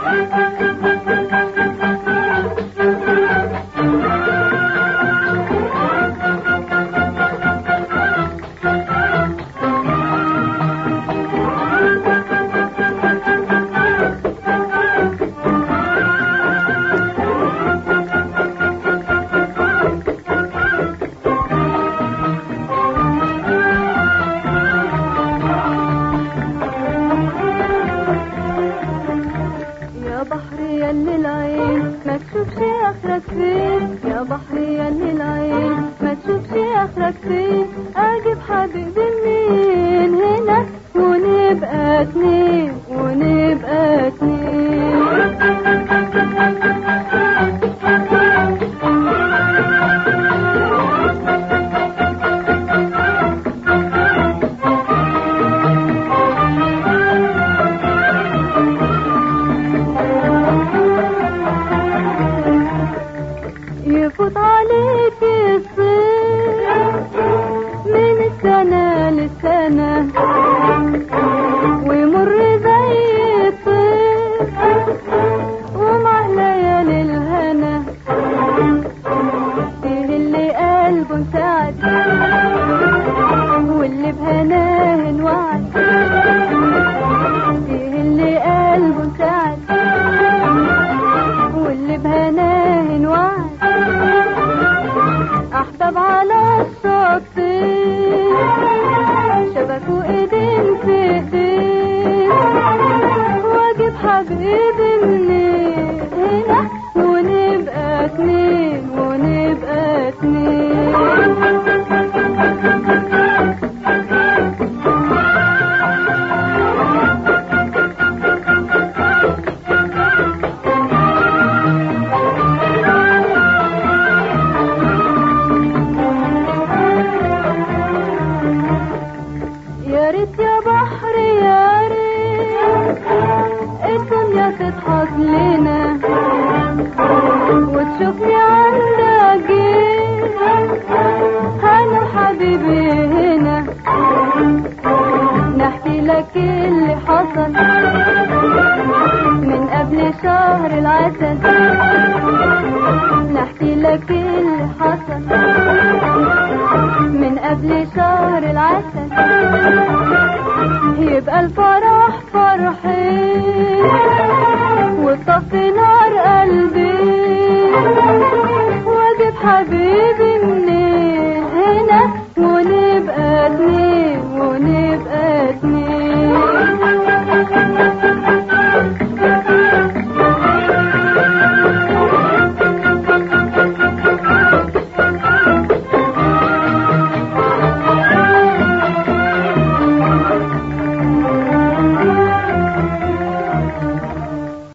يا بحري يا العين ما تشوفش اخرك فين، اجيب حبيبي منين هنا ونبقى اتنين ونبقى اتنين. يفوت عليك الصيف من السنة للسنة ويمر زي الطيف ومع ليالي الهنا، فيه اللي قلبه انسعد واللي بهناه انوعد، فيه اللي قلبه انسعد واللي بهناه انوعد. احباب على الشطين شبكوا ايدين في ايدين، واجيب حبيبي منين هنا ونبقى اتنين ونبقى اتنين. يا ريت يا بحر يا ريت الدنيا تضحك لنا وتشوفني عندك جيت انا وحبيبي هنا، نحكي لك اللي حصل من قبل شهر العسل، نحكي لك اللي حصل من قبل شهر العسل. يبقى الفرح فرحين والطفي نار قلبي، واجيب حبيبي